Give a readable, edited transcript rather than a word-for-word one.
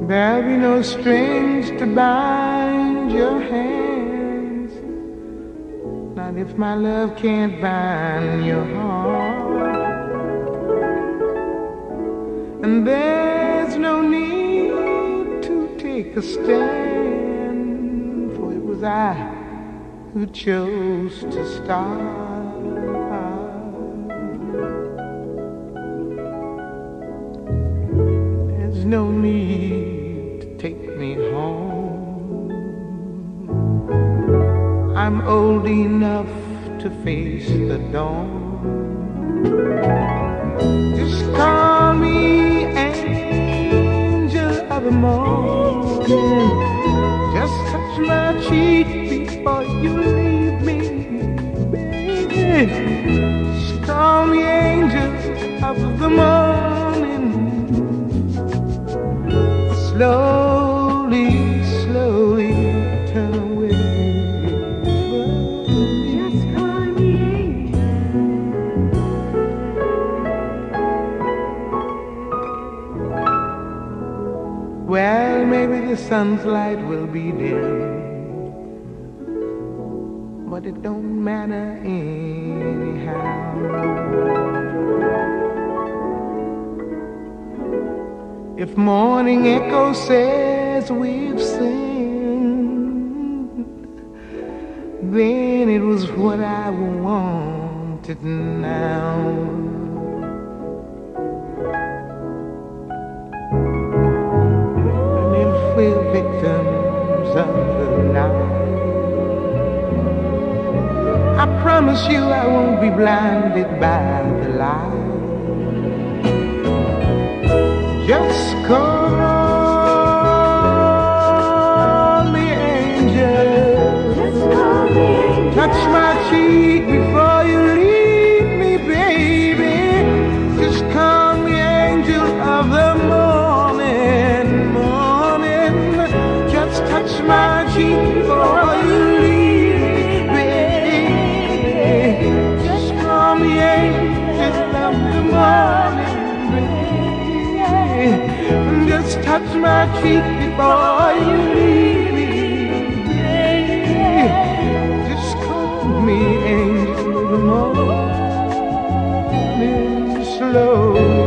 There'll be no strings to bind your hands, not if my love can't bind your heart. And there's no need to take a stand, for it was I who chose to start. There's no need to take me home. I'm old enough to face the dawn. Just call me angel of the morning. Just touch my cheek before you leave me, baby. Just call me angel of the morning. Slowly, slowly turn away. Just call me angel. Well, maybe the sun's light will be dim, but it don't matter anyhow. If morning echo says we've sinned, then it was what I wanted now. And if we're victims of the night, I promise you I won't be blinded by the light. Just call me angel. Just call me angel. Touch my cheek before you leave me, baby. Just call me angel of the morning, morning. Just touch my cheek before you leave me, baby. Just call me angel of the morning. Just touch my cheek before you leave me, baby. Just call me angel of the morning, slow.